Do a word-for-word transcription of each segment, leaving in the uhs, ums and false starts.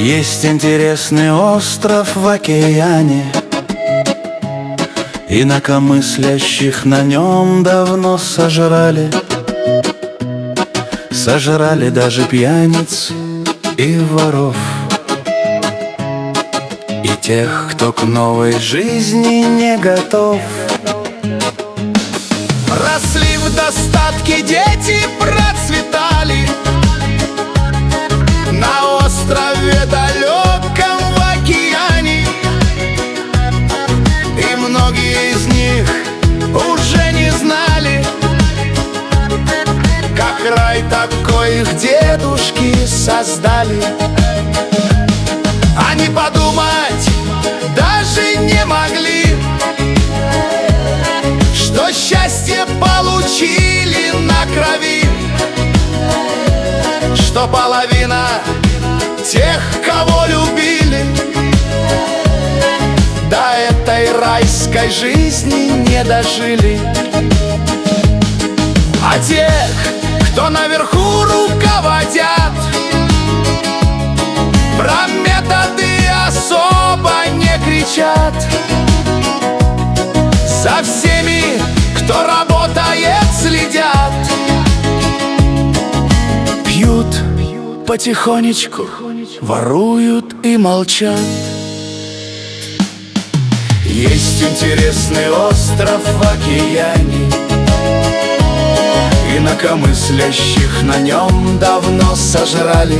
Есть интересный остров в океане, инакомыслящих на нем давно сожрали. Сожрали даже пьяниц и воров, и тех, кто к новой жизни не готов. Росли в достатке дети, процветали на острове далеком в океане. И многие из них уже не знали, как рай такой их дедушки создали. Они подумать даже не могли, что счастье получили на крови, что половина тех, кого любили, до этой райской жизни не дожили. А тех, кто наверху руководят, про методы особо не кричат. За всеми, кто работает, следят. Пьют потихонечку, воруют и молчат. Есть интересный остров в океане, инакомыслящих на нем давно сожрали.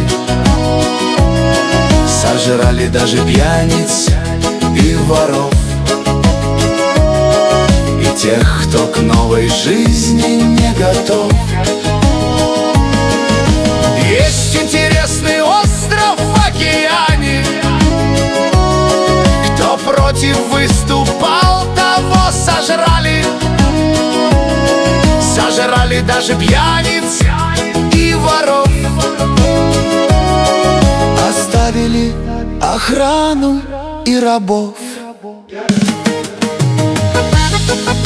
Сожрали даже пьяниц и воров, и тех, кто к новой жизни не готов. Есть интересный остров в океане, кто против выступал, того сожрали. Сожрали даже пьяниц и воров, оставили охрану и рабов.